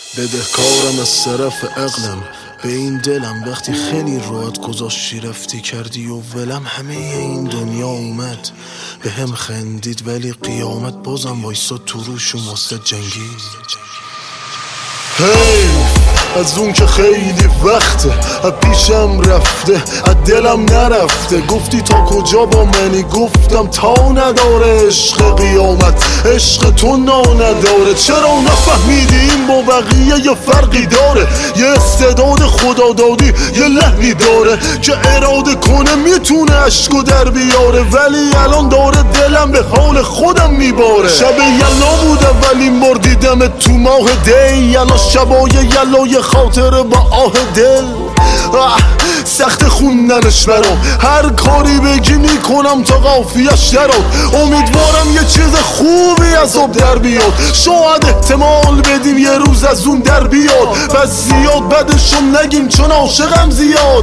بدهکارم از طرف عقلم به این دلم، وقتی خیلی راحت گذاشتی رفتی کردی و ولم. همه این دنیا اومد به هم خندید ولی قیامت بازم وایساد تو روشون واسه جنگید. از اون که خیلی وقته از پیشم رفته از دلم نرفته. گفتی تا کجا با منی، گفتم تا نداره عشق قیامت، عشق تو نداره. چرا نفهمیدی این با بقیه یه فرقی داره؟ یه استعداد خدا دادی یه لحنی داره که اراده کنه میتونه عشقو در بیاره، ولی الان داره دلم به حال خودم میباره. شب یلا بودم ولی مردیدم تو ماه دی، یلا شبای یلای خاطر با آه دل. سخت خوندنش برام، هر کاری بگی میکنم تا قافیش دراد. امیدوارم یه چیز خوبی از آب در بیاد، شاید احتمال بدیم یه روز از اون در بیاد. بس زیاد بدشم نگیم چون عاشقم زیاد،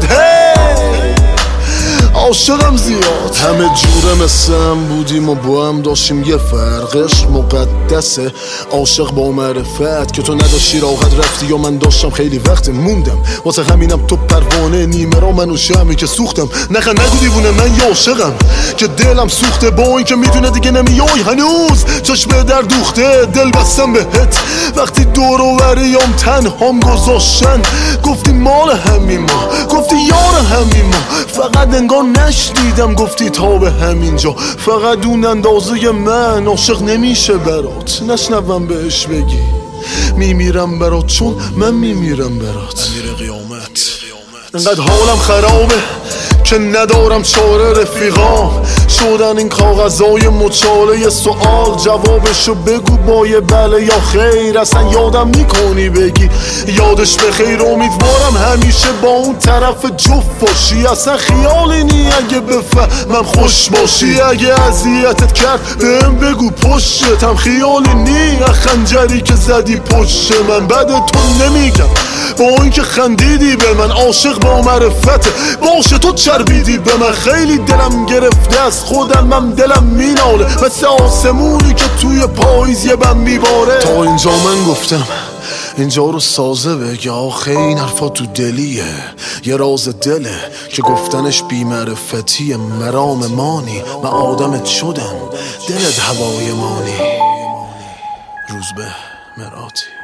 عاشقم زیاد. همه جوره مثل هم بودیم و با هم داشتیم یه فرقش مقدسه. عاشق با معرفت که تو نداشتی راحت رفتی یا من داشتم خیلی وقت موندم. واسه همینم تو پروانه نیمه را منو شمی که سوختم. نخه نگو دیوونه من یا عاشقم که دلم سوخته، با این که میدونه دیگه نمیای هنوز چشم در دوخته. دل بستم بهت وقتی دور و بریام تنهام گذاشتن. گفتی مال همین ما، گفتی یار همین ما، فقط انگار نشنیدم گفتی تا به همینجا. فقط اون اندازه من عاشق نمیشه برات، نشنوم بهش بگی میمیرم برات چون من میمیرم برات. امیر قیامت. انقدر حالم خرابه که ندارم چاره، رفیقام شدن این کاغذای مچاله. سوال جوابشو بگو با یه بله یا خیر، اصلا یادم میکنی بگی یادش بخیر. امیدوارم همیشه با اون طرف جفت باشی، اصلا خیالی نی اگه بفهمم خوش باشی. اگه اذیتت کرد بهم بگو پشتم، خیالی نی خنجری که زدی پشت من. بعد تو نمیگم با این که خندیدی به من، عاشق با معرفته باشه تو چربیدی به من. خیلی دلم گرفته از خودم، من دلم میناله مثل آسمونی که توی پاییز یه بم میباره. تا اینجا من گفتم اینجا رو سازه بگه، آخه این حرفا تو دلیه، یه راز دله که گفتنش بی معرفتیه. مرام مانی من آدمت شدم، دلت هوای مانی. روزبه مراتی.